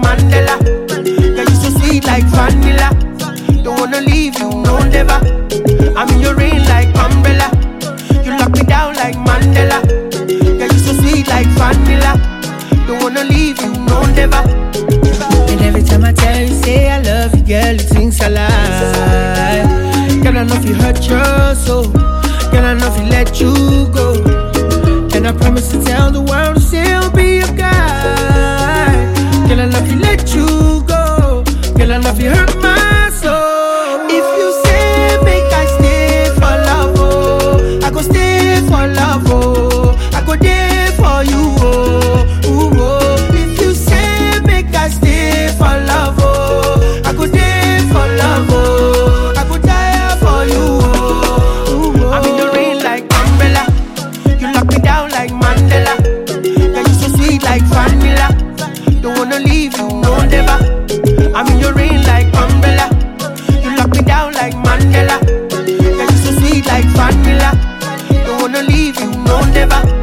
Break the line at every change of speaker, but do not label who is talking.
Mandela. Yeah, you so sweet like vanilla. Don't wanna leave you, no never. I'm in your rain like umbrella. You lock me down like Mandela. Yeah, you so sweet like vanilla. Don't wanna leave you, no never. And every time I tell you, say I love you, girl, you think I lie. Girl, I know if you hurt your soul. Girl, I know if you let you go. And I promise to tell the world to still be your guy. Girl, I know if you let you go. Girl, I know if you hurt my soul. If you say make I stay for love, oh, I go stay for love, oh, I go there for you, oh, ooh, oh. If you say make I stay for love, oh, I go there for love, oh, I go die for you, oh, ooh, oh. I'm in the rain like umbrella. You lock me down like Mandela. Yeah, you so sweet like vanilla. Don't wanna leave you, no never. I'm in your rain like umbrella. You lock me down like Mandela. Yeah, you so sweet like vanilla. Don't wanna leave you, no never.